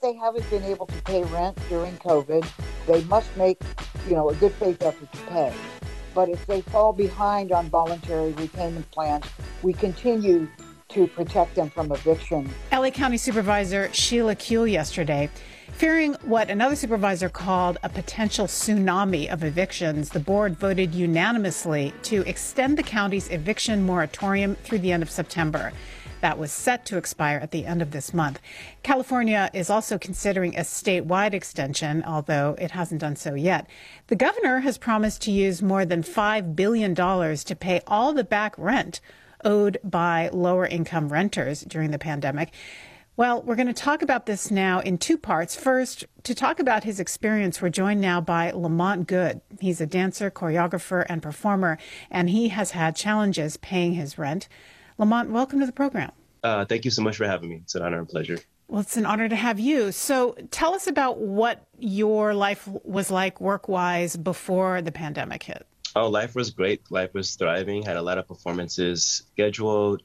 they haven't been able to pay rent during COVID, they must make, a good faith effort to pay. But if they fall behind on voluntary repayment plans, we continue to protect them from eviction. LA County Supervisor Sheila Kuehl yesterday, fearing what another supervisor called a potential tsunami of evictions, the board voted unanimously to extend the county's eviction moratorium through the end of September. That was set to expire at the end of this month. California is also considering a statewide extension, although it hasn't done so yet. The governor has promised to use more than $5 billion to pay all the back rent owed by lower-income renters during the pandemic. Well, we're going to talk about this now in two parts. First, to talk about his experience, we're joined now by Lamont Good. He's a dancer, choreographer, and performer, and he has had challenges paying his rent. Lamont, welcome to the program. Thank you so much for having me. It's an honor and pleasure. Well, it's an honor to have you. So tell us about what your life was like work-wise before the pandemic hit. Oh, life was great. Life was thriving. Had a lot of performances scheduled,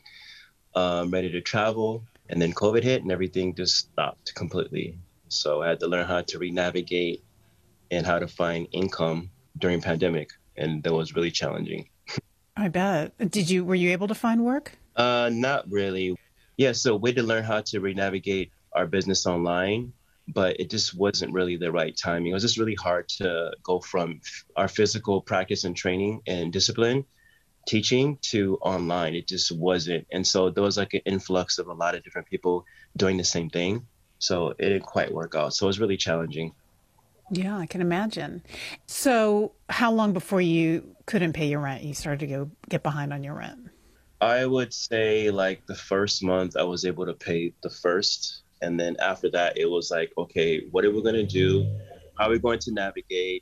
ready to travel. And then COVID hit and everything just stopped completely. So I had to learn how to re-navigate and how to find income during pandemic. And that was really challenging. I bet. Were you able to find work? Not really. Yeah, so we had to learn how to re-navigate our business online, but it just wasn't really the right timing. It was just really hard to go from our physical practice and training and discipline, teaching, to online. It just wasn't. And so there was like an influx of a lot of different people doing the same thing. So it didn't quite work out. So it was really challenging. Yeah, I can imagine. So how long before you couldn't pay your rent, you started to get behind on your rent? I would say like the first month I was able to pay the first. And then after that, it was like, okay, what are we going to do? How are we going to navigate?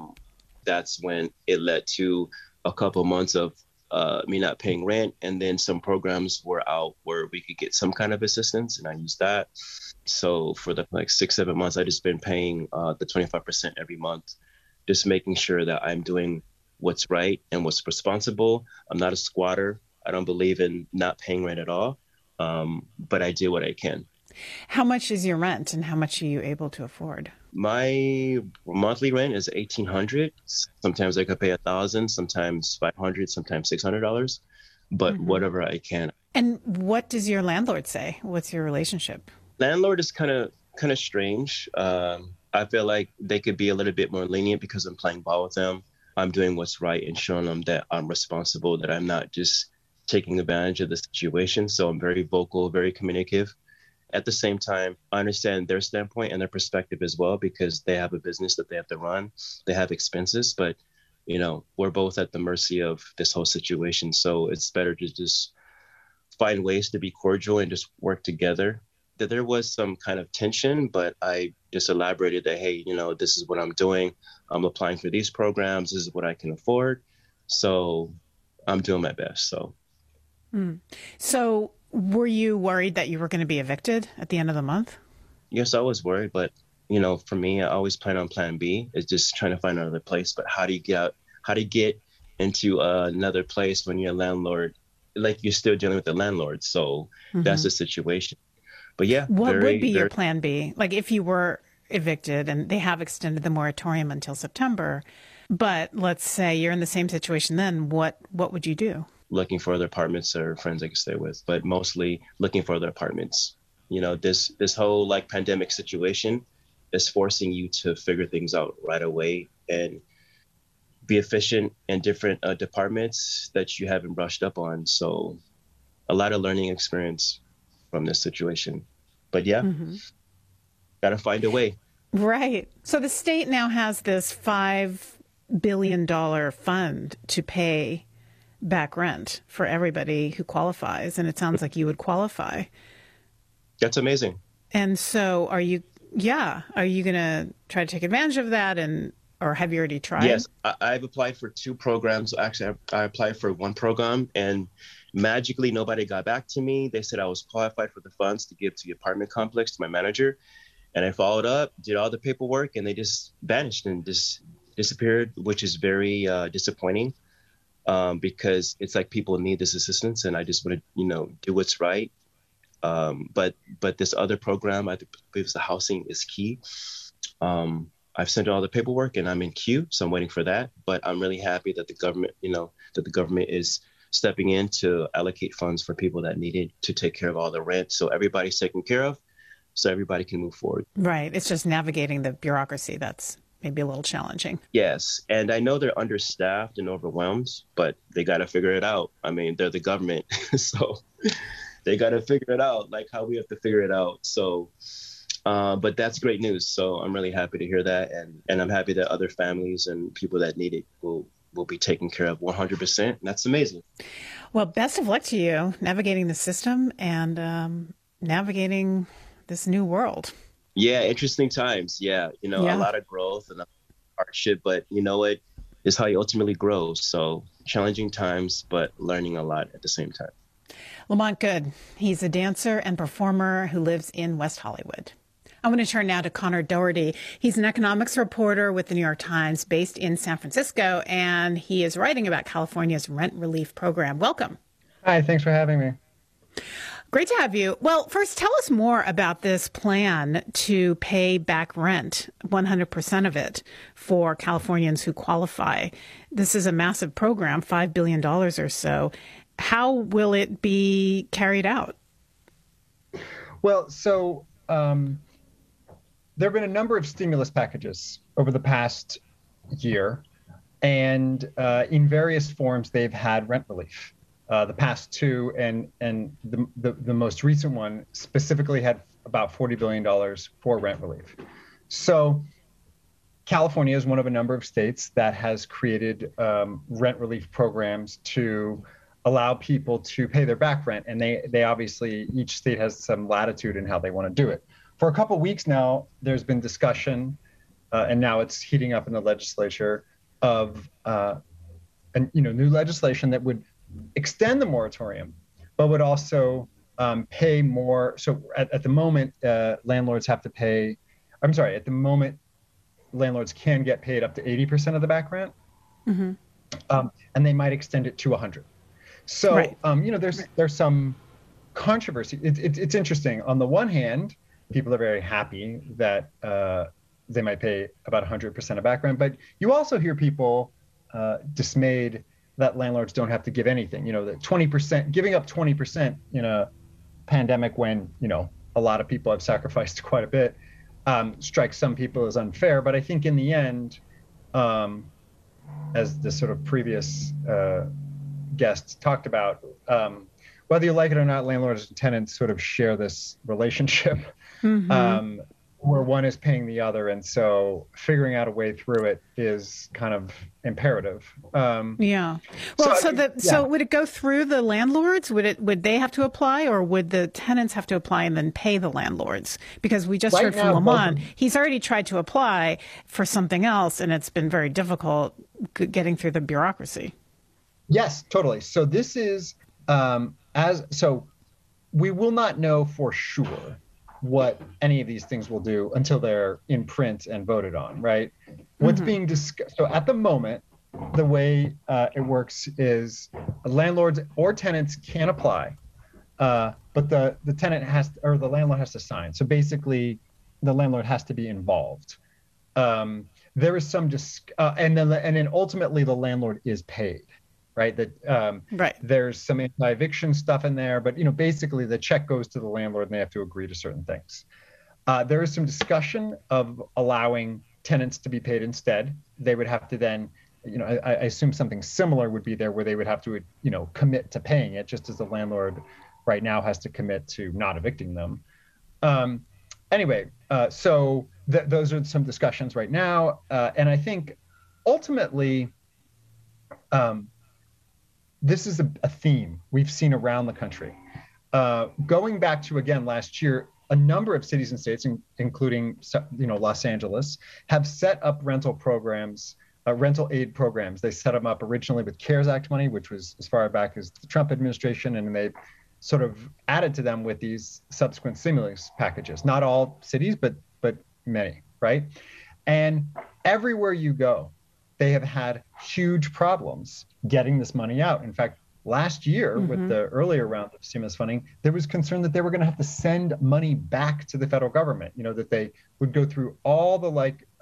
That's when it led to a couple months of me not paying rent. And then some programs were out where we could get some kind of assistance. And I used that. So for the 6-7 months, I just been paying the 25% every month, just making sure that I'm doing what's right and what's responsible. I'm not a squatter. I don't believe in not paying rent at all. But I do what I can. How much is your rent and how much are you able to afford? My monthly rent is $1,800. Sometimes I could pay $1,000, sometimes $500, sometimes $600, but whatever I can. And what does your landlord say? What's your relationship? Landlord is kind of strange. I feel like they could be a little bit more lenient because I'm playing ball with them. I'm doing what's right and showing them that I'm responsible, that I'm not just taking advantage of the situation. So I'm very vocal, very communicative. At the same time, I understand their standpoint and their perspective as well, because they have a business that they have to run. They have expenses, but, we're both at the mercy of this whole situation. So it's better to just find ways to be cordial and just work together. That there was some kind of tension, but I just elaborated that, hey, this is what I'm doing. I'm applying for these programs. This is what I can afford. So I'm doing my best. So were you worried that you were going to be evicted at the end of the month? Yes, I was worried. But, for me, I always plan on plan B. It's just trying to find another place. But how do you get into another place when you're a landlord? Like, you're still dealing with the landlord. So that's the situation. But yeah. What would be your plan B? Like, if you were evicted and they have extended the moratorium until September, but let's say you're in the same situation then, what would you do? Looking for other apartments or friends I can stay with, but mostly looking for other apartments. This whole pandemic situation is forcing you to figure things out right away and be efficient in different departments that you haven't brushed up on. So a lot of learning experience from this situation. But yeah, gotta find a way. Right. So the state now has this $5 billion fund to pay back rent for everybody who qualifies. And it sounds like you would qualify. That's amazing. And so are you going to try to take advantage of that or have you already tried? Yes, I've applied for 2 programs. Actually, I applied for 1 program and magically nobody got back to me. They said I was qualified for the funds to give to the apartment complex, to my manager. And I followed up, did all the paperwork, and they just vanished and just disappeared, which is very disappointing. Because it's like people need this assistance and I just want to, do what's right But this other program, I believe it's the housing is key. I've sent all the paperwork and I'm in queue, so I'm waiting for that. But I'm really happy that the government is stepping in to allocate funds for people that need it to take care of all the rent. So everybody's taken care of, so everybody can move forward. Right. It's just navigating the bureaucracy that's maybe a little challenging. Yes. And I know they're understaffed and overwhelmed, but they got to figure it out. I mean, they're the government, so they got to figure it out, like how we have to figure it out. So, but that's great news. So I'm really happy to hear that. And I'm happy that other families and people that need it will be taken care of 100%. And that's amazing. Well, best of luck to you navigating the system and navigating this new world. Yeah, interesting times. Yeah, a lot of growth and hardship, but you know what is how you ultimately grow. So challenging times, but learning a lot at the same time. Lamont Goode, he's a dancer and performer who lives in West Hollywood. I want to turn now to Connor Doherty. He's an economics reporter with the New York Times based in San Francisco, and he is writing about California's rent relief program. Welcome. Hi, thanks for having me. Great to have you. Well, first, tell us more about this plan to pay back rent, 100% of it, for Californians who qualify. This is a massive program, $5 billion or so. How will it be carried out? Well, so there have been a number of stimulus packages over the past year, and in various forms, they've had rent relief. The past two and the most recent one specifically had about $40 billion for rent relief. So California is one of a number of states that has created rent relief programs to allow people to pay their back rent. And they obviously, each state has some latitude in how they want to do it. For a couple of weeks now, there's been discussion, and now it's heating up in the legislature, of new legislation that would extend the moratorium, but would also pay more. So at the moment, landlords have to pay, at the moment, landlords can get paid up to 80% of the back rent, and they might extend it to 100. So, right. There's some controversy. It's interesting. On the one hand, people are very happy that they might pay about 100% of back rent, but you also hear people dismayed that landlords don't have to give anything. That 20%, giving up 20% in a pandemic when, a lot of people have sacrificed quite a bit, strikes some people as unfair. But I think in the end, as the sort of previous guests talked about, whether you like it or not, landlords and tenants sort of share this relationship where one is paying the other. And so figuring out a way through it is kind of imperative. Yeah. Well, so would it go through the landlords? Would they have to apply, or would the tenants have to apply and then pay the landlords? Because we just heard from Lamont, he's already tried to apply for something else, and it's been very difficult getting through the bureaucracy. Yes, totally. So this is so we will not know for sure what any of these things will do until they're in print and voted on, right? What's being discussed. So at the moment, the way it works is landlords or tenants can apply, but the tenant or the landlord has to sign. So basically, the landlord has to be involved. There is some and then ultimately the landlord is paid. Right. Right. There's some anti-eviction stuff in there, but basically the check goes to the landlord and they have to agree to certain things. There is some discussion of allowing tenants to be paid instead. They would have to then, I assume something similar would be there where they would have to, commit to paying it, just as the landlord right now has to commit to not evicting them. Anyway, so those are some discussions right now, and I think ultimately. This is a theme we've seen around the country. Going back to, again, last year, a number of cities and states, including Los Angeles, have set up rental programs, rental aid programs. They set them up originally with CARES Act money, which was as far back as the Trump administration, and they sort of added to them with these subsequent stimulus packages. Not all cities, but many, right? And everywhere you go, they have had huge problems getting this money out. In fact, last year with the earlier round of stimulus funding, there was concern that they were going to have to send money back to the federal government, that they would go through all the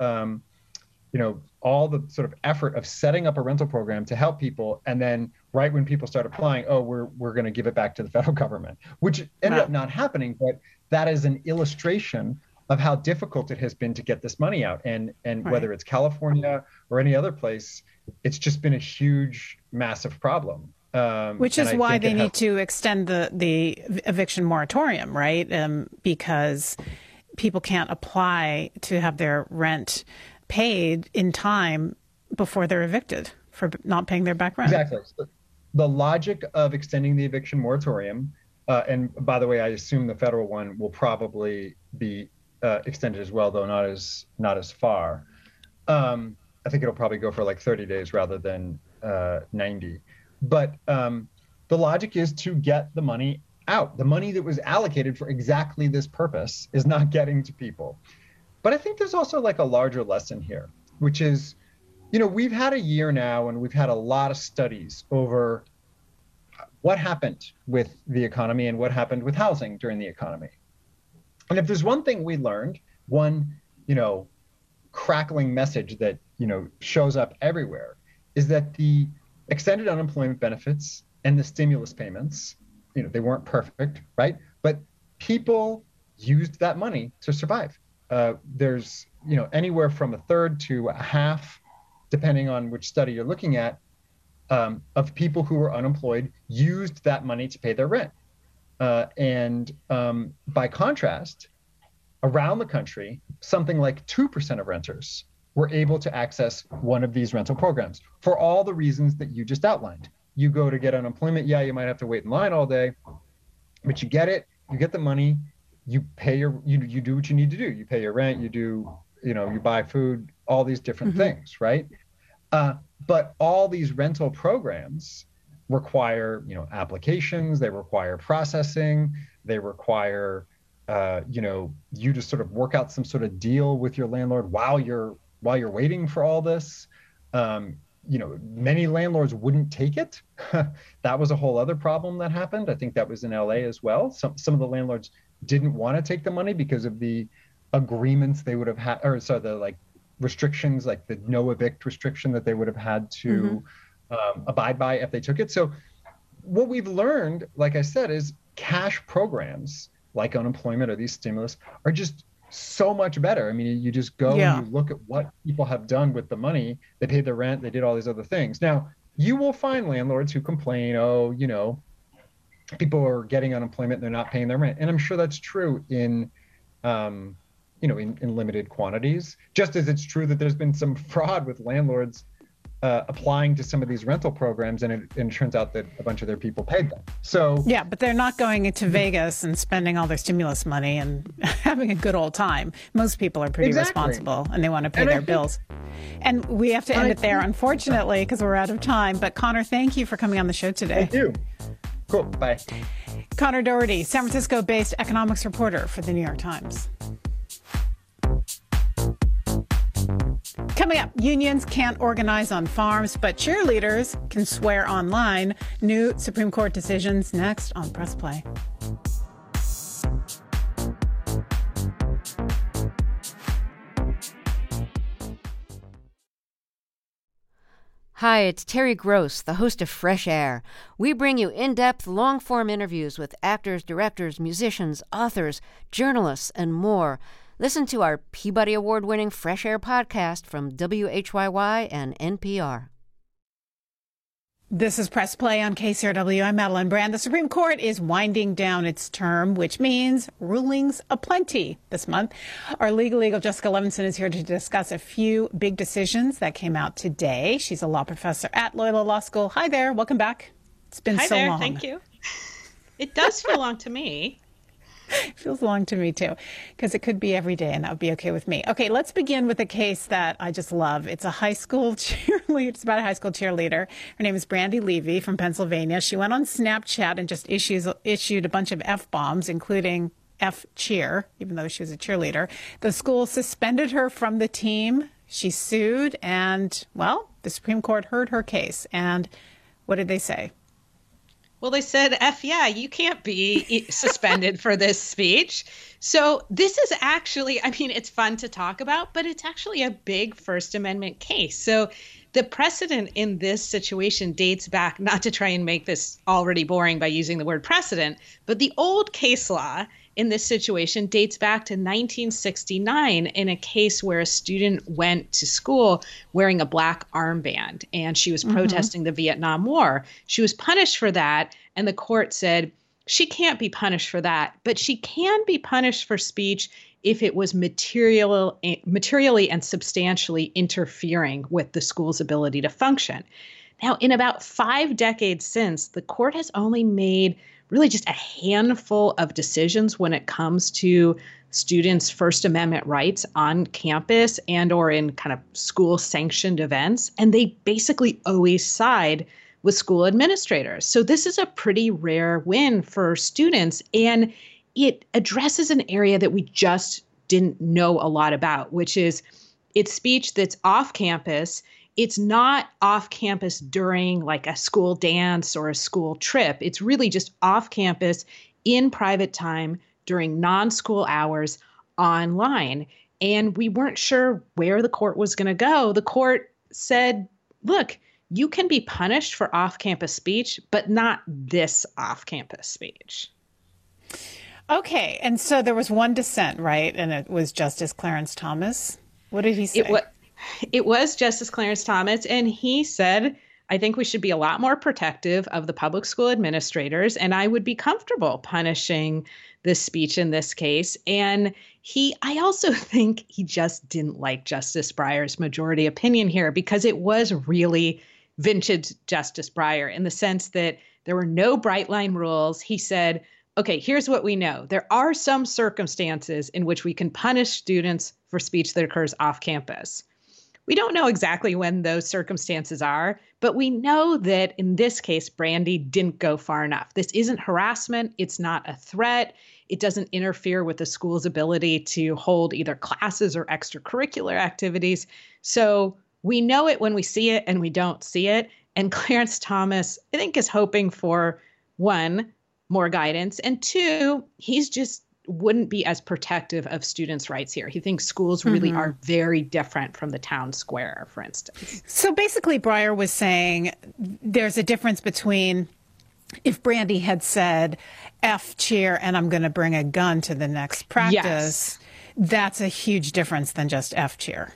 all the sort of effort of setting up a rental program to help people. And then right when people start applying, we're going to give it back to the federal government, which ended up not happening. But that is an illustration of how difficult it has been to get this money out. And whether it's California or any other place, it's just been a huge, massive problem. Which is why they need to extend the eviction moratorium, right? Because people can't apply to have their rent paid in time before they're evicted for not paying their back rent. Exactly. So the logic of extending the eviction moratorium, and by the way, I assume the federal one will probably be extended as well, though not as far. I think it'll probably go for like 30 days rather than 90. But the logic is to get the money out. The money that was allocated for exactly this purpose is not getting to people. But I think there's also like a larger lesson here, which is, we've had a year now and we've had a lot of studies over what happened with the economy and what happened with housing during the economy. And if there's one thing we learned, one, crackling message that, shows up everywhere, is that the extended unemployment benefits and the stimulus payments, they weren't perfect, right? But people used that money to survive. There's, anywhere from a third to a half, depending on which study you're looking at, of people who were unemployed used that money to pay their rent. And by contrast, around the country, something like 2% of renters were able to access one of these rental programs for all the reasons that you just outlined. You go to get unemployment, you might have to wait in line all day, but you get it, you get the money, you pay you do what you need to do. You pay your rent, you do, you buy food, all these different things, right? But all these rental programs require, applications, they require processing, they require, you to sort of work out some sort of deal with your landlord while you're waiting for all this. Many landlords wouldn't take it. That was a whole other problem that happened. I think that was in LA as well. Some of the landlords didn't want to take the money because of the agreements they would have had, the restrictions, like the no evict restriction that they would have had to abide by if they took it. So what we've learned, like I said, is cash programs like unemployment or these stimulus are just so much better. I mean, you just go and you look at what people have done with the money. They paid their rent, they did all these other things. Now, you will find landlords who complain, people are getting unemployment and they're not paying their rent. And I'm sure that's true in limited quantities, just as it's true that there's been some fraud with landlords applying to some of these rental programs, and it turns out that a bunch of their people paid them. So but they're not going into Vegas and spending all their stimulus money and having a good old time. Most people are pretty responsible and they want to pay their bills. And we have to end it there, unfortunately, because we're out of time. But Connor, thank you for coming on the show today. Thank you. Cool. Bye. Connor Doherty, San Francisco-based economics reporter for the New York Times. Coming up, unions can't organize on farms, but cheerleaders can swear online. New Supreme Court decisions next on Press Play. Hi, it's Terry Gross, the host of Fresh Air. We bring you in-depth, long-form interviews with actors, directors, musicians, authors, journalists, and more. Listen to our Peabody Award-winning Fresh Air podcast from WHYY and NPR. This is Press Play on KCRW. I'm Madeline Brand. The Supreme Court is winding down its term, which means rulings aplenty this month. Our legal eagle, Jessica Levinson, is here to discuss a few big decisions that came out today. She's a law professor at Loyola Law School. Hi there. Welcome back. It's been so long. Thank you. It does feel long to me. It feels long to me, too, because it could be every day, and that would be okay with me. Okay, let's begin with a case that I just love. It's a high school cheerleader. It's about a high school cheerleader. Her name is Brandy Levy from Pennsylvania. She went on Snapchat and just issued a bunch of F-bombs, including F-cheer, even though she was a cheerleader. The school suspended her from the team. She sued, and, well, the Supreme Court heard her case. And what did they say? Well, they said, yeah, you can't be suspended for this speech. So this is actually, I mean, it's fun to talk about, but it's actually a big First Amendment case. So the precedent in this situation dates back, not to try and make this already boring by using the word precedent, but the old case law in this situation dates back to 1969 in a case where a student went to school wearing a black armband and she was protesting the Vietnam War. She was punished for that, and the court said she can't be punished for that, but she can be punished for speech if it was materially and substantially interfering with the school's ability to function. Now, in about 5 decades since, the court has only made really just a handful of decisions when it comes to students' First Amendment rights on campus and or in kind of school-sanctioned events. And they basically always side with school administrators. So this is a pretty rare win for students. And it addresses an area that we just didn't know a lot about, which is it's speech that's off campus. It's not off campus during like a school dance or a school trip. It's really just off campus in private time during non-school hours online. And we weren't sure where the court was going to go. The court said, look, you can be punished for off-campus speech, but not this off-campus speech. Okay. And so there was one dissent, right? And it was Justice Clarence Thomas. What did he say? It was Justice Clarence Thomas, and he said, I think we should be a lot more protective of the public school administrators, and I would be comfortable punishing this speech in this case. And I also think he just didn't like Justice Breyer's majority opinion here, because it was really vintage Justice Breyer in the sense that there were no bright line rules. He said, okay, here's what we know. There are some circumstances in which we can punish students for speech that occurs off campus. We don't know exactly when those circumstances are, but we know that in this case, Brandy didn't go far enough. This isn't harassment. It's not a threat. It doesn't interfere with the school's ability to hold either classes or extracurricular activities. So we know it when we see it and we don't see it. And Clarence Thomas, I think, is hoping for, one, more guidance, and two, he's just wouldn't be as protective of students' rights here. He thinks schools really are very different from the town square, for instance. So basically, Breyer was saying there's a difference between if Brandy had said, F cheer, and I'm going to bring a gun to the next practice, that's a huge difference than just F cheer.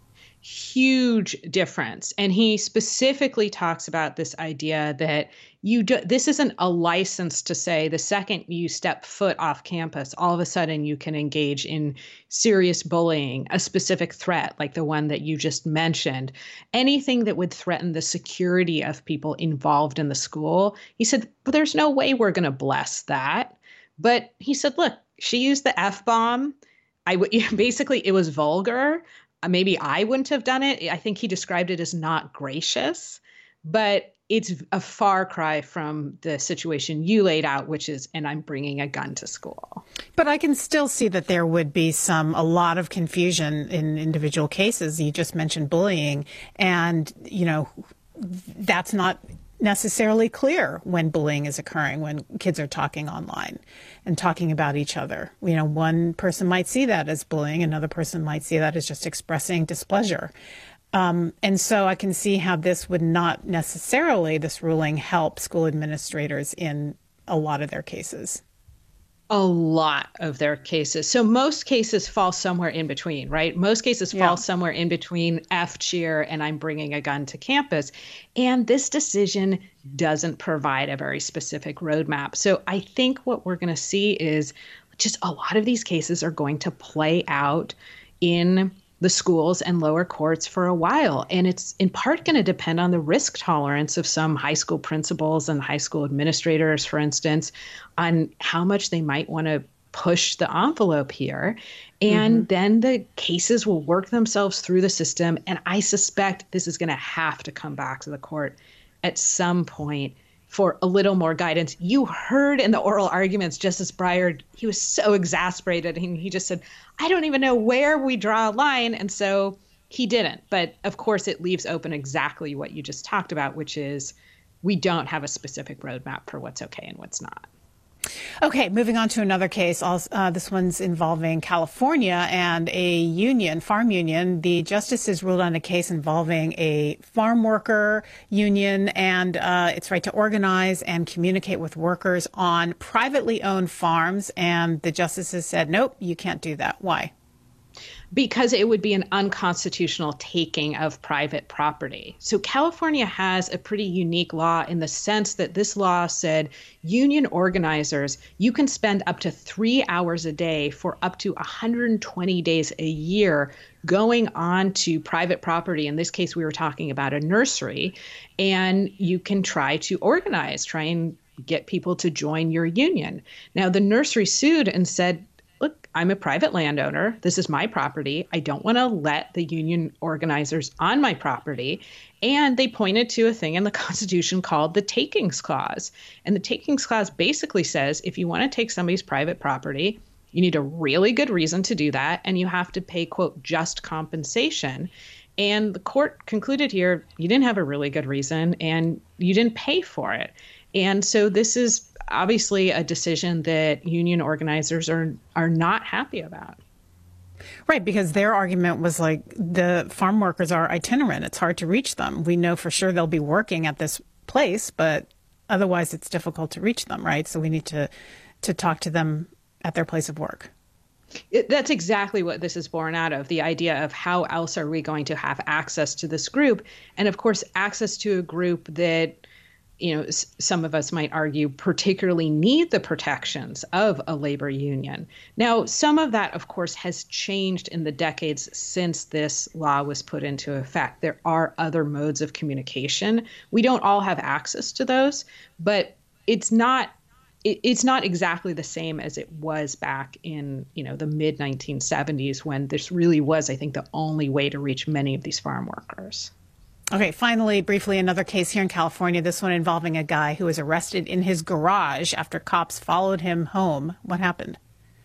Huge difference. And he specifically talks about this idea that this isn't a license to say the second you step foot off campus, all of a sudden you can engage in serious bullying, a specific threat like the one that you just mentioned, anything that would threaten the security of people involved in the school. He said, well, there's no way we're going to bless that. But he said, look, she used the F-bomb. Basically, it was vulgar. Maybe I wouldn't have done it. I think he described it as not gracious, but it's a far cry from the situation you laid out, which is, and I'm bringing a gun to school. But I can still see that there would be a lot of confusion in individual cases. You just mentioned bullying, and, that's not necessarily clear when bullying is occurring, when kids are talking online and talking about each other. One person might see that as bullying, another person might see that as just expressing displeasure. And so I can see how this would not necessarily, this ruling, help school administrators in a lot of their cases. A lot of their cases. So most cases fall somewhere in between, right? Most cases fall somewhere in between F cheer and I'm bringing a gun to campus. And this decision doesn't provide a very specific roadmap. So I think what we're going to see is just a lot of these cases are going to play out in the schools and lower courts for a while. And it's in part going to depend on the risk tolerance of some high school principals and high school administrators, for instance, on how much they might want to push the envelope here. And then the cases will work themselves through the system. And I suspect this is going to have to come back to the court at some point for a little more guidance. You heard in the oral arguments, Justice Breyer, he was so exasperated. And he just said, I don't even know where we draw a line. And so he didn't. But of course, it leaves open exactly what you just talked about, which is we don't have a specific roadmap for what's okay and what's not. Okay, moving on to another case. This one's involving California and a union, farm union. The justices ruled on a case involving a farm worker union and its right to organize and communicate with workers on privately owned farms. And the justices said, nope, you can't do that. Why? Because it would be an unconstitutional taking of private property. So California has a pretty unique law in the sense that this law said union organizers, you can spend up to 3 hours a day for up to 120 days a year going on to private property. In this case, we were talking about a nursery, and you can try to organize, try and get people to join your union. Now, the nursery sued and said, look, I'm a private landowner. This is my property. I don't want to let the union organizers on my property. And they pointed to a thing in the Constitution called the Takings Clause. And the Takings Clause basically says if you want to take somebody's private property, you need a really good reason to do that. And you have to pay, quote, just compensation. And the court concluded here, you didn't have a really good reason and you didn't pay for it. And so this is obviously a decision that union organizers are not happy about. Right, because their argument was like the farm workers are itinerant. It's hard to reach them. We know for sure they'll be working at this place, but otherwise it's difficult to reach them, right? So we need to talk to them at their place of work. That's exactly what this is born out of, the idea of how else are we going to have access to this group? And of course, access to a group that, you know, some of us might argue particularly need the protections of a labor union. Now, some of that, of course, has changed in the decades since this law was put into effect. There are other modes of communication. We don't all have access to those, but it's not exactly the same as it was back in, you know, the mid 1970s when this really was, I think, the only way to reach many of these farm workers. Okay, finally, briefly, another case here in California, this one involving a guy who was arrested in his garage after cops followed him home. What happened?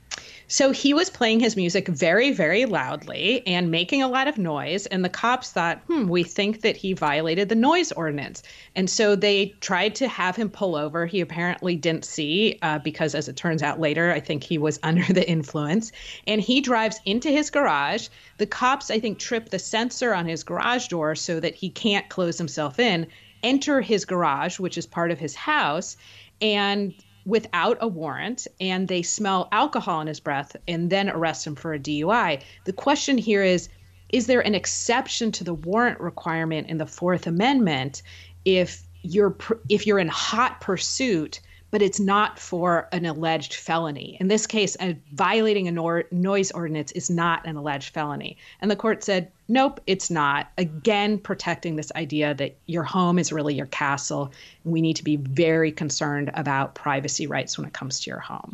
So he was playing his music very, very loudly and making a lot of noise. And the cops thought, we think that he violated the noise ordinance. And so they tried to have him pull over. He apparently didn't see because, as it turns out later, I think he was under the influence. And he drives into his garage. The cops, I think, trip the sensor on his garage door so that he can't close himself in, enter his garage, which is part of his house, and without a warrant, and they smell alcohol in his breath and then arrest him for a DUI. The question here is there an exception to the warrant requirement in the Fourth Amendment if you're in hot pursuit, but it's not for an alleged felony? In this case, violating a noise ordinance is not an alleged felony. And the court said, nope, it's not. Again, protecting this idea that your home is really your castle. And we need to be very concerned about privacy rights when it comes to your home.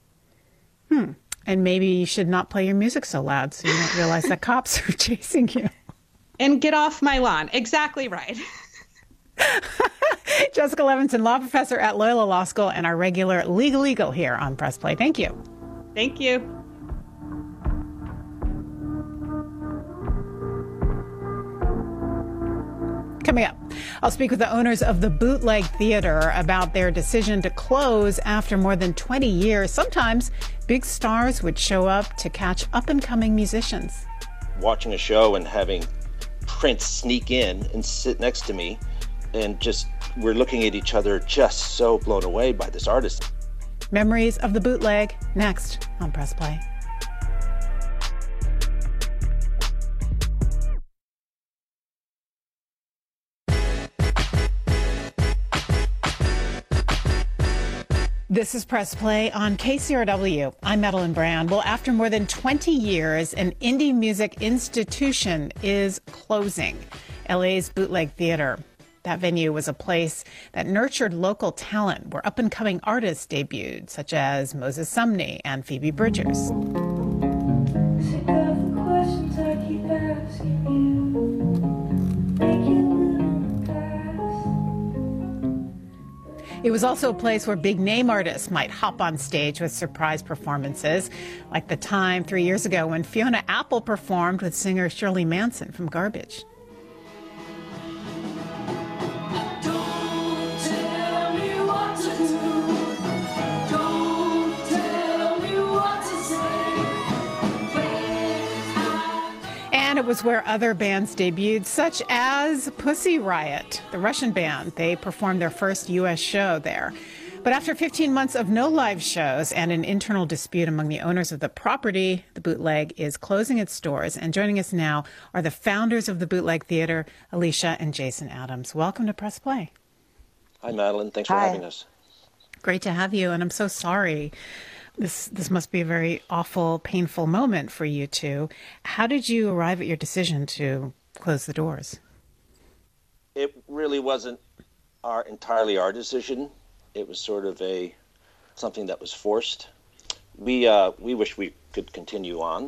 And maybe you should not play your music so loud so you don't realize that cops are chasing you. And get off my lawn. Exactly right. Jessica Levinson, law professor at Loyola Law School and our regular Legal Eagle here on Press Play. Thank you. Thank you. Coming up, I'll speak with the owners of the Bootleg Theater about their decision to close after more than 20 years. Sometimes big stars would show up to catch up-and-coming musicians. Watching a show and having Prince sneak in and sit next to me, and just we're looking at each other just so blown away by this artist. Memories of the Bootleg, next on Press Play. This is Press Play on KCRW. I'm Madeline Brand. Well, after more than 20 years, an indie music institution is closing. LA's Bootleg Theater. That venue was a place that nurtured local talent where up-and-coming artists debuted, such as Moses Sumney and Phoebe Bridgers. Sick of the questions I keep asking you. Make you live in the past. It was also a place where big-name artists might hop on stage with surprise performances, like the time 3 years ago when Fiona Apple performed with singer Shirley Manson from Garbage. Don't was where other bands debuted, such as Pussy Riot, the Russian band. They performed their first U.S. show there. But after 15 months of no live shows and an internal dispute among the owners of the property, the Bootleg is closing its doors. And joining us now are the founders of the Bootleg Theater, Alicia and Jason Adams. Welcome to Press Play. Hi, Madeline. Thanks for having us. Great to have you. And I'm so sorry. This must be a very awful, painful moment for you two. How did you arrive at your decision to close the doors? It really wasn't entirely our decision. It was sort of something that was forced. We wish we could continue on,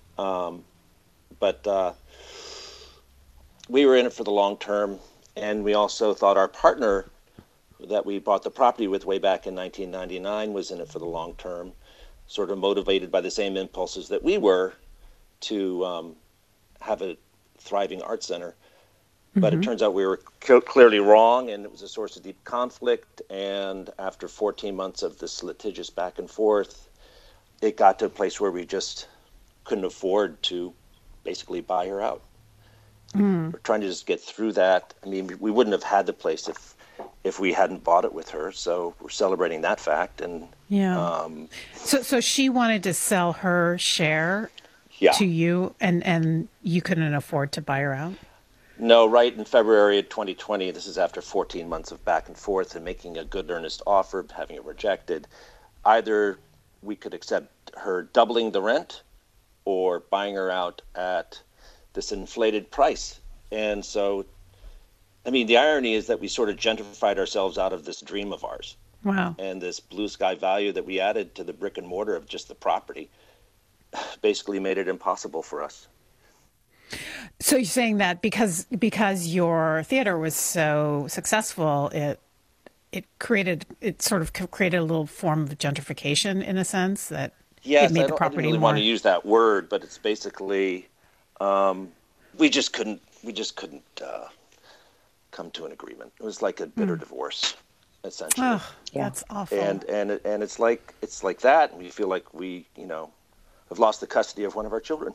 but we were in it for the long term, and we also thought our partner that we bought the property with way back in 1999 was in it for the long term, sort of motivated by the same impulses that we were to have a thriving art center. But it turns out we were clearly wrong, and it was a source of deep conflict. And after 14 months of this litigious back and forth, it got to a place where we just couldn't afford to basically buy her out. We're trying to just get through that. I mean, we wouldn't have had the place if we hadn't bought it with her. So we're celebrating that fact. And so she wanted to sell her share to you, and you couldn't afford to buy her out? No, right in February of 2020, this is after 14 months of back and forth and making a good earnest offer, having it rejected. Either we could accept her doubling the rent or buying her out at this inflated price. And so, I mean, the irony is that we sort of gentrified ourselves out of this dream of ours. Wow. And this blue sky value that we added to the brick and mortar of just the property basically made it impossible for us. So you're saying that because your theater was so successful, it sort of created a little form of gentrification in a sense that it made the property more. I don't really want to use that word, but it's basically we just couldn't come to an agreement. It was like a bitter divorce, essentially. Oh, that's awful. And it's like that, and we feel like we have lost the custody of one of our children.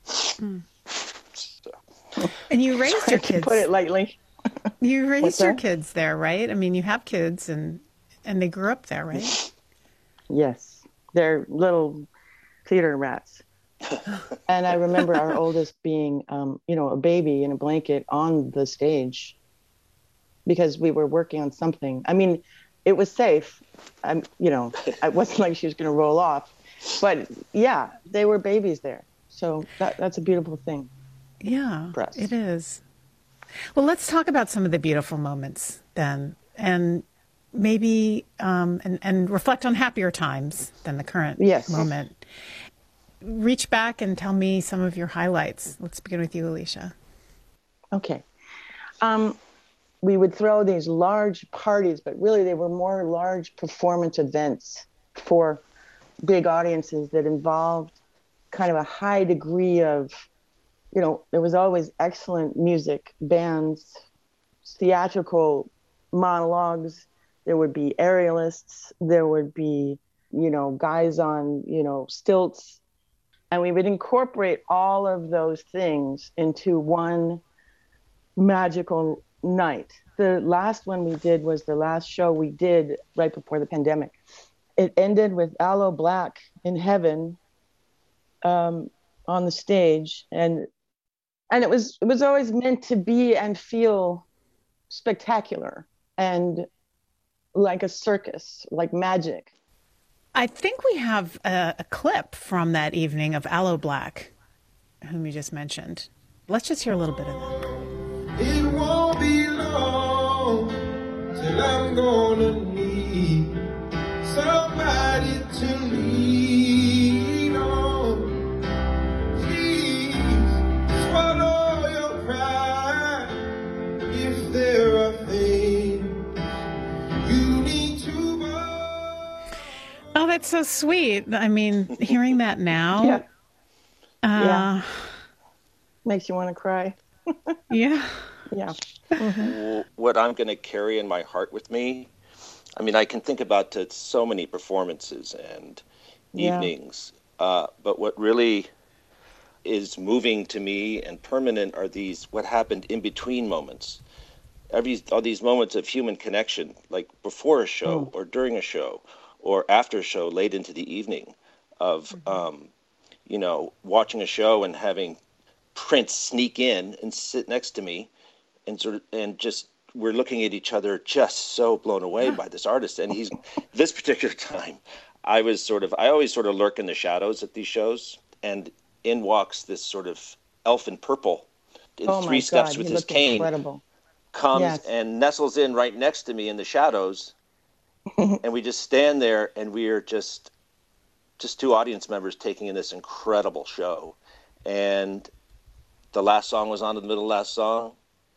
And you raised your kids. Put it lightly. You raised your kids there, right? I mean, you have kids, and they grew up there, right? Yes, they're little theater rats. And I remember our oldest being, a baby in a blanket on the stage because we were working on something. I mean, it was safe. It wasn't like she was going to roll off, but yeah, they were babies there. So that's a beautiful thing. Yeah, it is. Well, let's talk about some of the beautiful moments then, and maybe and reflect on happier times than the current moment. Reach back and tell me some of your highlights. Let's begin with you, Alicia. Okay. We would throw these large parties, but really they were more large performance events for big audiences that involved kind of a high degree of, there was always excellent music, bands, theatrical monologues. There would be aerialists. There would be, guys on, stilts. And we would incorporate all of those things into one magical night. The last one we did was the last show we did right before the pandemic. It ended with Aloe Blacc in heaven on the stage. And it was always meant to be and feel spectacular and like a circus, like magic. I think we have a clip from that evening of Aloe Blacc, whom you just mentioned. Let's just hear a little bit of that. It won't be long till I'm gonna need somebody to lean on. Swallow your pride if there are things you need to buy. Oh, that's so sweet. I mean, hearing that now. Makes you want to cry. Yeah. What I'm going to carry in my heart with me, I mean, I can think about so many performances and evenings, but what really is moving to me and permanent are these, what happened in between moments. All these moments of human connection, like before a show or during a show or after a show, late into the evening, of watching a show and having Prince sneak in and sit next to me, and just we're looking at each other, just so blown away by this artist. And he's this particular time, I always sort of lurk in the shadows at these shows, and in walks this sort of elf in purple in three steps with his cane. Incredible. Comes and nestles in right next to me in the shadows, and we just stand there, and we are just two audience members taking in this incredible show. And the last song was on in the middle of the last song.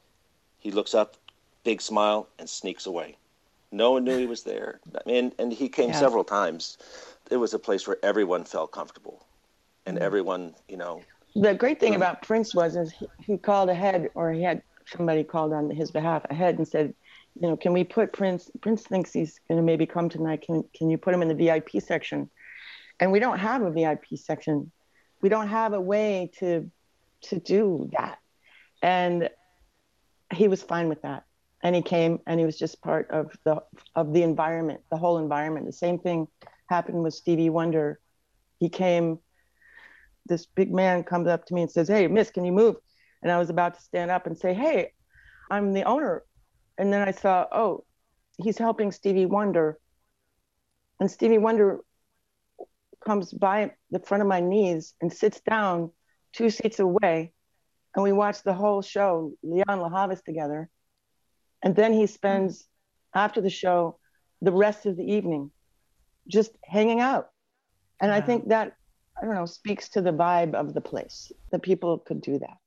He looks up, big smile, and sneaks away. No one knew he was there. I mean, and he came several times. It was a place where everyone felt comfortable, and everyone, The great thing about Prince is he called ahead, or he had somebody called on his behalf ahead and said, can we put Prince? Prince thinks he's going to maybe come tonight. Can you put him in the VIP section? And we don't have a VIP section. We don't have a way to do that. And he was fine with that. And he came, and he was just part of the environment, the whole environment. The same thing happened with Stevie Wonder. He came, this big man comes up to me and says, "Hey, miss, can you move?" And I was about to stand up and say, "Hey, I'm the owner." And then I saw, oh, he's helping Stevie Wonder. And Stevie Wonder comes by the front of my knees and sits down 2 seats away. And we watch the whole show, Leon LaHavas, together. And then he spends, after the show, the rest of the evening just hanging out. And I think that, speaks to the vibe of the place, that people could do that.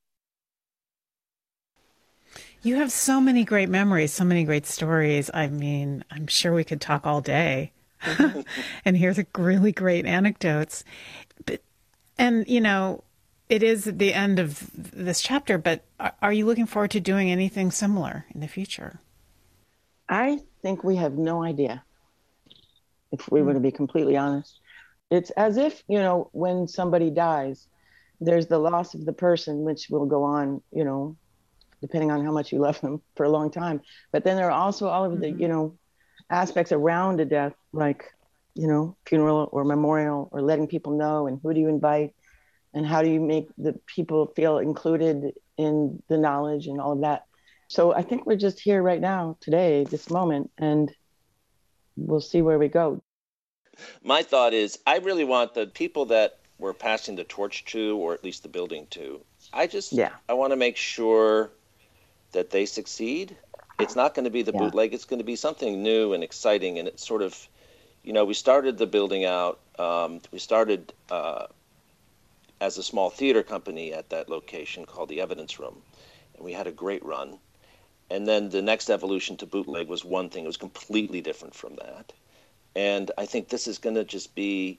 You have so many great memories, so many great stories. I mean, I'm sure we could talk all day and hear the really great anecdotes. And, it is at the end of this chapter, but are you looking forward to doing anything similar in the future? I think we have no idea, if we were to be completely honest. It's as if, when somebody dies, there's the loss of the person, which will go on, depending on how much you love them for a long time. But then there are also all of the, aspects around a death, like, funeral or memorial, or letting people know, and who do you invite, and how do you make the people feel included in the knowledge and all of that. So I think we're just here right now, today, this moment, and we'll see where we go. My thought is, I really want the people that we're passing the torch to, or at least the building to, I want to make sure that they succeed. It's not going to be the bootleg. It's going to be something new and exciting. And it's sort of, we started the building out. We started as a small theater company at that location called the Evidence Room. And we had a great run. And then the next evolution to bootleg was one thing. It was completely different from that. And I think this is going to just be,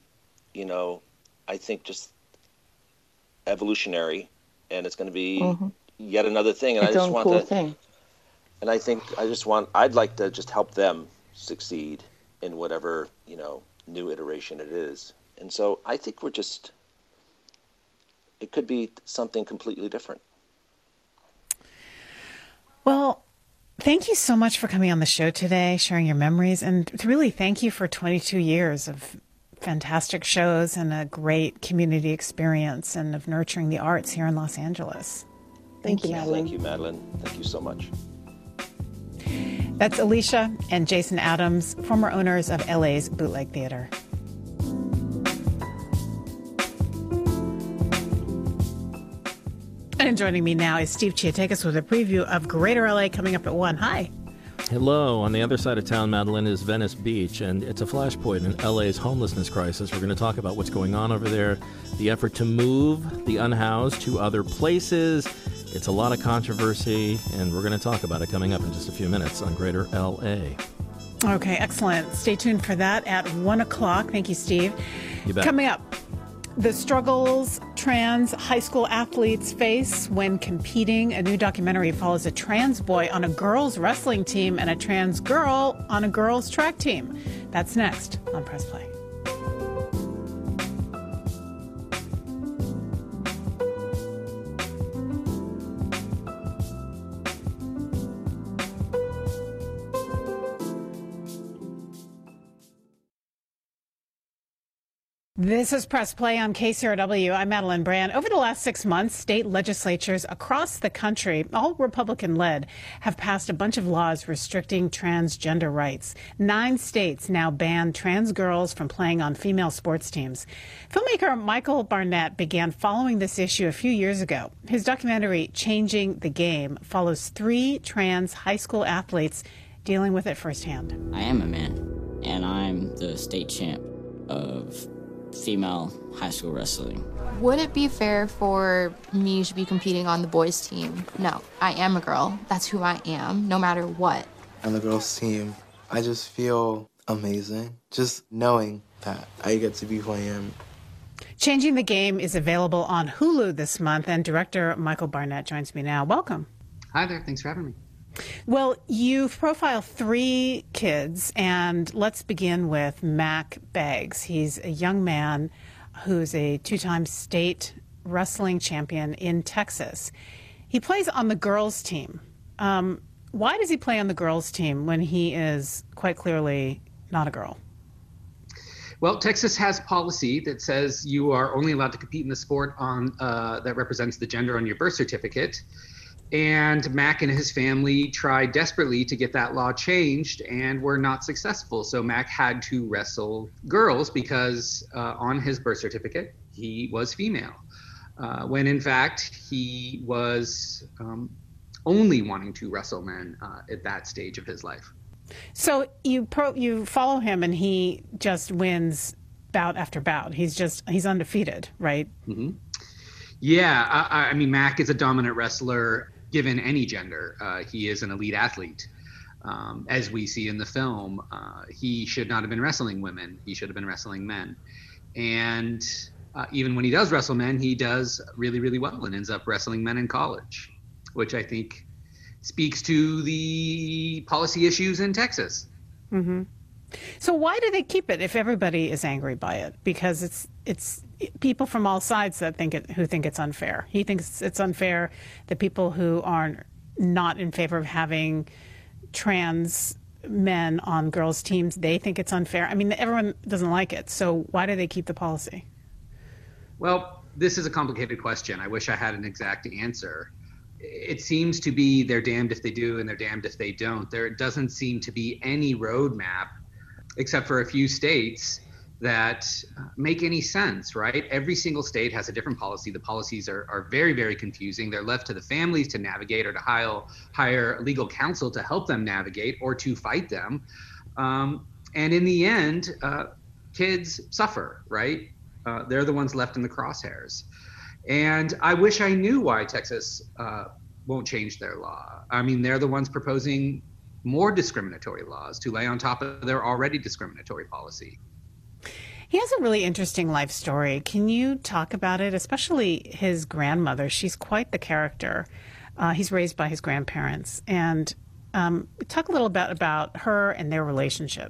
just evolutionary. And it's going to be yet another thing. And its own cool thing. And I'd like to just help them succeed in whatever, new iteration it is. And so I think it could be something completely different. Well, thank you so much for coming on the show today, sharing your memories, and really thank you for 22 years of fantastic shows and a great community experience and of nurturing the arts here in Los Angeles. Thank you, Madeline. Thank you, Madeline. Thank you so much. That's Alicia and Jason Adams, former owners of LA's Bootleg Theater. And joining me now is Steve Chiatakis with a preview of Greater LA coming up at 1. Hi. Hello. On the other side of town, Madeline, is Venice Beach, and it's a flashpoint in LA's homelessness crisis. We're going to talk about what's going on over there, the effort to move the unhoused to other places. It's a lot of controversy, and we're going to talk about it coming up in just a few minutes on Greater LA. Okay, excellent. Stay tuned for that at 1 o'clock. Thank you, Steve. You bet. Coming up, the struggles trans high school athletes face when competing. A new documentary follows a trans boy on a girls' wrestling team and a trans girl on a girls' track team. That's next on Press Play. This is Press Play on KCRW. I'm Madeline Brand. Over the last 6 months, state legislatures across the country, all Republican-led, have passed a bunch of laws restricting transgender rights. 9 states now ban trans girls from playing on female sports teams. Filmmaker Michael Barnett began following this issue a few years ago. His documentary, Changing the Game, follows 3 trans high school athletes dealing with it firsthand. I am a man, and I'm the state champ of female high school wrestling. Would it be fair for me to be competing on the boys' team? No, I am a girl. That's who I am, no matter what. On the girls' team, I just feel amazing, just knowing that I get to be who I am. Changing the Game is available on Hulu this month, and director Michael Barnett joins me now. Welcome. Hi there. Thanks for having me. Well, you've profiled 3 kids, and let's begin with Mac Beggs. He's a young man who's a 2-time state wrestling champion in Texas. He plays on the girls' team. Why does he play on the girls' team when he is quite clearly not a girl? Well, Texas has policy that says you are only allowed to compete in the sport on that represents the gender on your birth certificate. And Mac and his family tried desperately to get that law changed and were not successful. So Mac had to wrestle girls because on his birth certificate, he was female. When in fact, he was only wanting to wrestle men at that stage of his life. So you follow him and he just wins bout after bout. He's undefeated, right? Mm-hmm. Yeah, I mean, Mac is a dominant wrestler given any gender. He is an elite athlete. As we see in the film, he should not have been wrestling women. He should have been wrestling men. And even when he does wrestle men, he does really, really well and ends up wrestling men in college, which I think speaks to the policy issues in Texas. Mm-hmm. So why do they keep it if everybody is angry by it? Because it's people from all sides that who think it's unfair. He thinks it's unfair. The people who are not in favor of having trans men on girls' teams, they think it's unfair. I mean, everyone doesn't like it. So why do they keep the policy? Well, this is a complicated question. I wish I had an exact answer. It seems to be they're damned if they do and they're damned if they don't. There doesn't seem to be any roadmap except for a few states that make any sense, right? Every single state has a different policy. The policies are very, very confusing. They're left to the families to navigate or to hire legal counsel to help them navigate or to fight them. And in the end, kids suffer, right? They're the ones left in the crosshairs. And I wish I knew why Texas won't change their law. I mean, they're the ones proposing more discriminatory laws to lay on top of their already discriminatory policy. He has a really interesting life story. Can you talk about it, especially his grandmother? She's quite the character. He's raised by his grandparents. And talk a little bit about her and their relationship.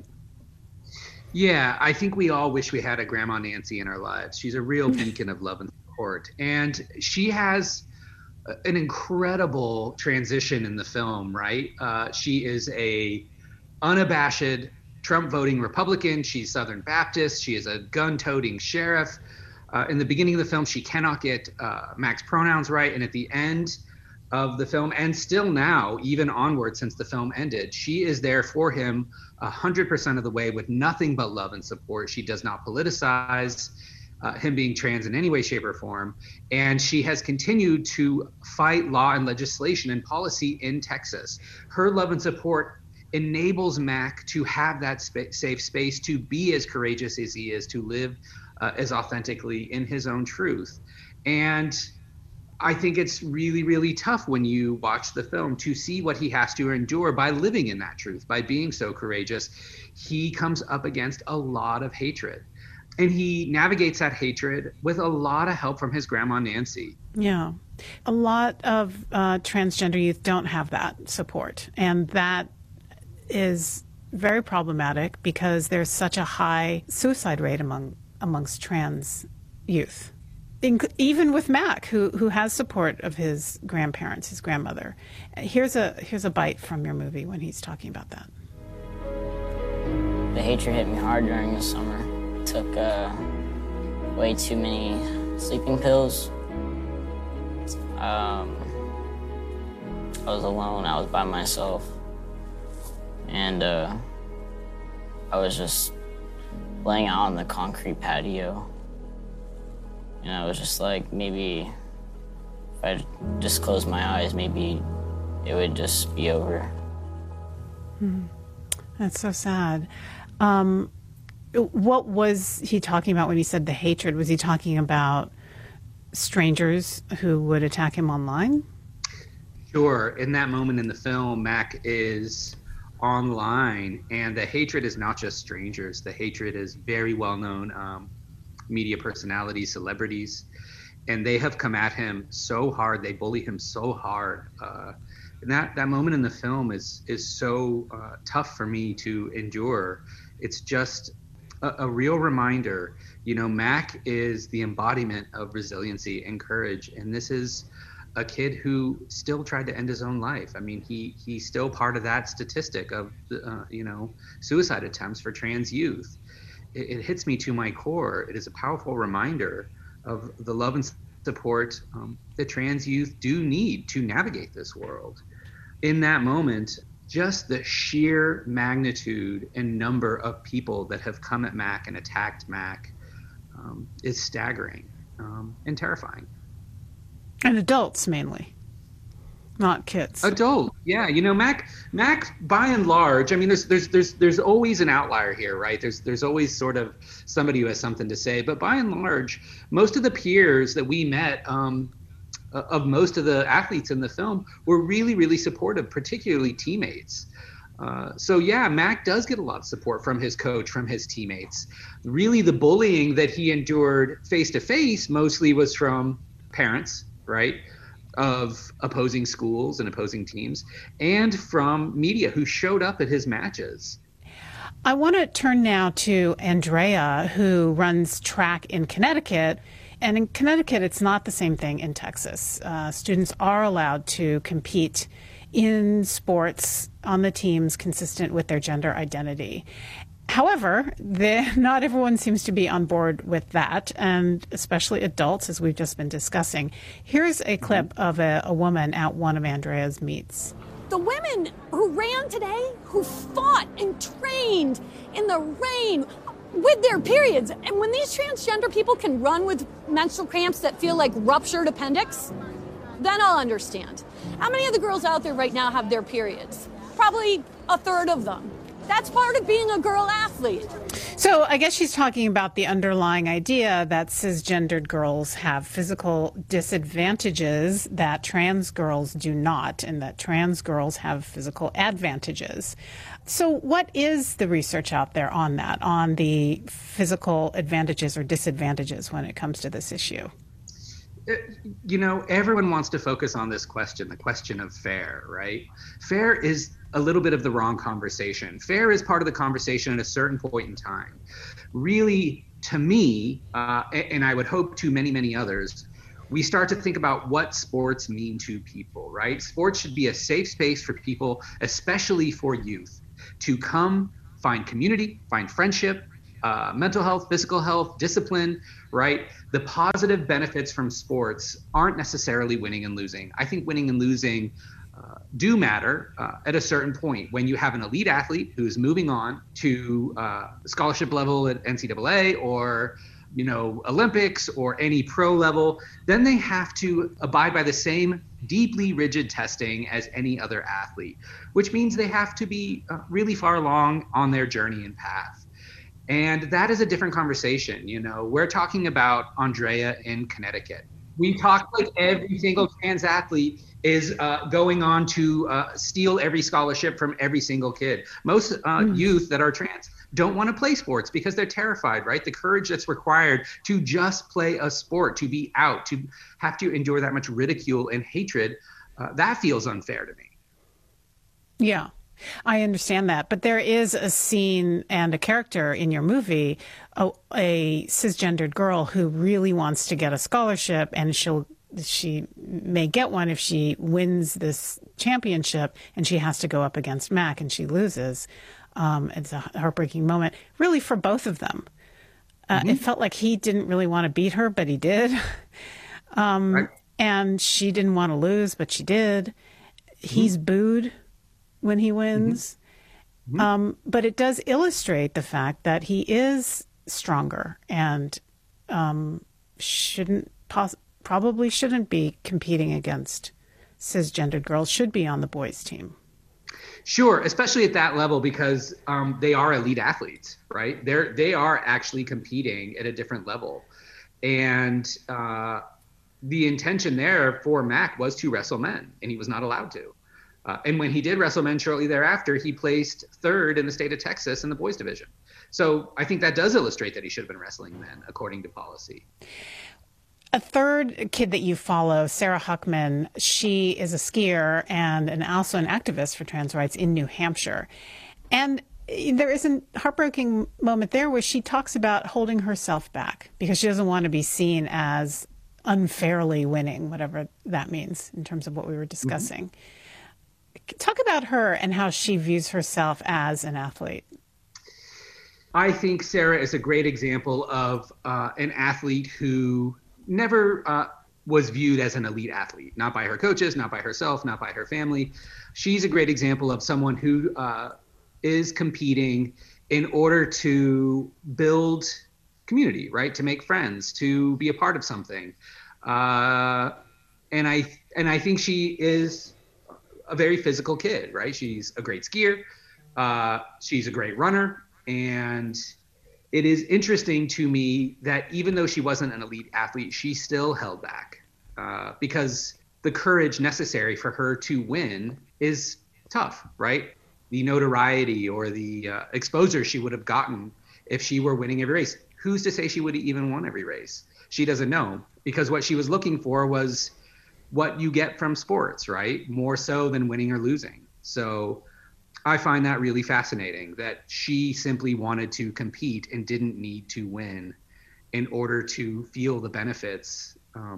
Yeah, I think we all wish we had a Grandma Nancy in our lives. She's a real beacon of love and support. And she has an incredible transition in the film, right? She is a unabashed Trump voting Republican. She's Southern Baptist. She is a gun-toting sheriff. In the beginning of the film, she cannot get Mac's pronouns right. And at the end of the film, and still now, even onward since the film ended, she is there for him 100% of the way with nothing but love and support. She does not politicize him being trans in any way, shape, or form. And she has continued to fight law and legislation and policy in Texas. Her love and support enables Mac to have that safe space to be as courageous as he is, to live as authentically in his own truth. And I think it's really, really tough when you watch the film to see what he has to endure by living in that truth, by being so courageous. He comes up against a lot of hatred. And he navigates that hatred with a lot of help from his grandma, Nancy. Yeah. A lot of transgender youth don't have that support. And that is very problematic because there's such a high suicide rate amongst trans youth. Even with Mac, who has support of his grandparents, his grandmother. Here's a bite from your movie when he's talking about that. The hatred hit me hard during the summer. Took way too many sleeping pills. I was alone, I was by myself. And I was just laying out on the concrete patio. And I was just like, maybe if I just closed my eyes, maybe it would just be over. That's so sad. What was he talking about when he said the hatred? Was he talking about strangers who would attack him online? Sure. In that moment in the film, Mac is online, and the hatred is not just strangers. The hatred is very well-known media personalities, celebrities, and they have come at him so hard. They bully him so hard. And that moment in the film is so tough for me to endure. It's just a real reminder. You know, Mac is the embodiment of resiliency and courage, and this is a kid who still tried to end his own life. I mean, he's still part of that statistic of suicide attempts for trans youth. It hits me to my core. It is a powerful reminder of the love and support that trans youth do need to navigate this world. In that moment, just the sheer magnitude and number of people that have come at Mac and attacked Mac is staggering and terrifying. And adults mainly, not kids. Adult, yeah. You know, Mac, by and large, I mean, there's always an outlier here, right? There's always sort of somebody who has something to say, but by and large, most of the peers that we met of most of the athletes in the film were really, really supportive, particularly teammates. So yeah, Mac does get a lot of support from his coach, from his teammates. Really, the bullying that he endured face to face mostly was from parents, right, of opposing schools and opposing teams, and from media who showed up at his matches. I want to turn now to Andrea, who runs track in Connecticut. And in Connecticut, it's not the same thing in Texas. Students are allowed to compete in sports on the teams consistent with their gender identity. However, not everyone seems to be on board with that, and especially adults, as we've just been discussing. Here's a clip of a woman at one of Andrea's meets. The women who ran today, who fought and trained in the rain with their periods, and when these transgender people can run with menstrual cramps that feel like ruptured appendix, then I'll understand. How many of the girls out there right now have their periods? Probably a third of them. That's part of being a girl athlete. So I guess she's talking about the underlying idea that cisgendered girls have physical disadvantages that trans girls do not, and that trans girls have physical advantages. So what is the research out there on that, on the physical advantages or disadvantages when it comes to this issue? You know, everyone wants to focus on this question, the question of fair, right? Fair is a little bit of the wrong conversation. Fair is part of the conversation at a certain point in time. Really, to me, and I would hope to many, many others, we start to think about what sports mean to people, right? Sports should be a safe space for people, especially for youth, to come find community, find friendship, mental health, physical health, discipline, right? The positive benefits from sports aren't necessarily winning and losing. I think winning and losing do matter at a certain point. When you have an elite athlete who's moving on to scholarship level at NCAA or, you know, Olympics or any pro level, then they have to abide by the same deeply rigid testing as any other athlete, which means they have to be really far along on their journey and path. And that is a different conversation. You know, we're talking about Andrea in Connecticut. We talk like every single trans athlete is going on to steal every scholarship from every single kid. Most youth that are trans don't want to play sports because they're terrified, right? The courage that's required to just play a sport, to be out, to have to endure that much ridicule and hatred, that feels unfair to me. Yeah, I understand that. But there is a scene and a character in your movie, a cisgendered girl who really wants to get a scholarship, and she may get one if she wins this championship, and she has to go up against Mac, and she loses. It's a heartbreaking moment, really, for both of them. It felt like he didn't really want to beat her, but he did. Right. And she didn't want to lose, but she did. He's booed when he wins. But it does illustrate the fact that he is stronger and probably shouldn't be competing against cisgendered girls, should be on the boys' team. Sure, especially at that level, because they are elite athletes, right? They are actually competing at a different level. And the intention there for Mac was to wrestle men, and he was not allowed to. And when he did wrestle men shortly thereafter, he placed third in the state of Texas in the boys division. So I think that does illustrate that he should have been wrestling men, according to policy. A third kid that you follow, Sarah Huckman, she is a skier and also an activist for trans rights in New Hampshire. And there is a heartbreaking moment there where she talks about holding herself back because she doesn't want to be seen as unfairly winning, whatever that means in terms of what we were discussing. Talk about her and how she views herself as an athlete. I think Sarah is a great example of an athlete who never was viewed as an elite athlete, not by her coaches, not by herself, not by her family. She's a great example of someone who is competing in order to build community, right? To make friends, to be a part of something. And I think she is a very physical kid, right? She's a great skier. She's a great runner. And it is interesting to me that even though she wasn't an elite athlete, she still held back because the courage necessary for her to win is tough, right? The notoriety or the exposure she would have gotten if she were winning every race. Who's to say she would have even won every race? She doesn't know, because what she was looking for was what you get from sports, right? More so than winning or losing. So I find that really fascinating, that she simply wanted to compete and didn't need to win in order to feel the benefits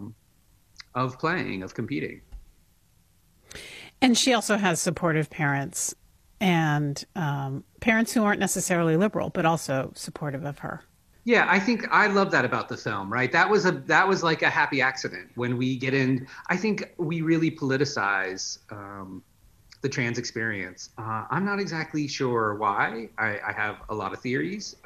of playing, of competing. And she also has supportive parents and parents who aren't necessarily liberal, but also supportive of her. Yeah, I think I love that about the film, right? That was like a happy accident when we get in. I think we really politicize the trans experience. I'm not exactly sure why. I have a lot of theories.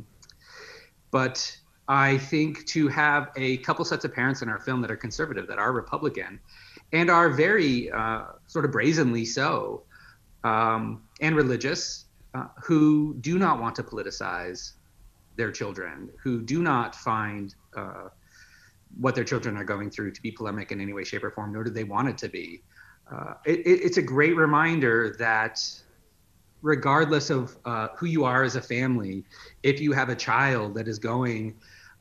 But I think to have a couple sets of parents in our film that are conservative, that are Republican, and are very sort of brazenly so, and religious, who do not want to politicize their children, who do not find what their children are going through to be polemic in any way, shape, or form, nor do they want it to be. It's a great reminder that regardless of who you are as a family, if you have a child that is going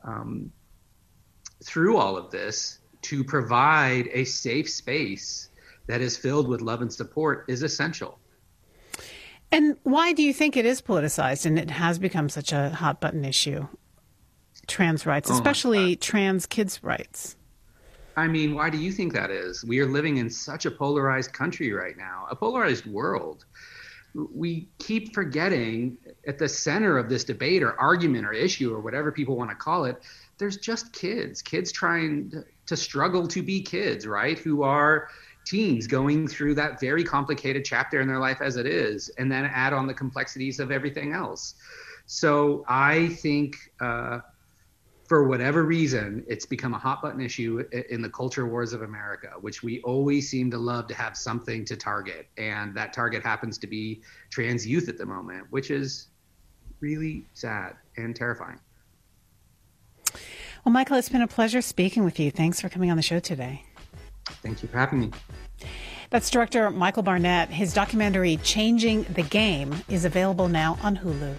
through all of this, to provide a safe space that is filled with love and support is essential. And why do you think it is politicized and it has become such a hot button issue? Trans rights, especially trans kids' rights. I mean, why do you think that is? We are living in such a polarized country right now, a polarized world. We keep forgetting at the center of this debate or argument or issue or whatever people want to call it, there's just kids trying to struggle to be kids, right? Who are teens going through that very complicated chapter in their life as it is, and then add on the complexities of everything else. So I think for whatever reason, it's become a hot button issue in the culture wars of America, which we always seem to love to have something to target. And that target happens to be trans youth at the moment, which is really sad and terrifying. Well, Michael, it's been a pleasure speaking with you. Thanks for coming on the show today. Thank you for having me. That's director Michael Barnett. His documentary, Changing the Game, is available now on Hulu.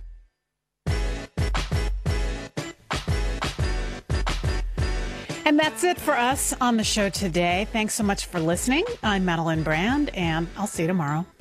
And that's it for us on the show today. Thanks so much for listening. I'm Madeline Brand, and I'll see you tomorrow.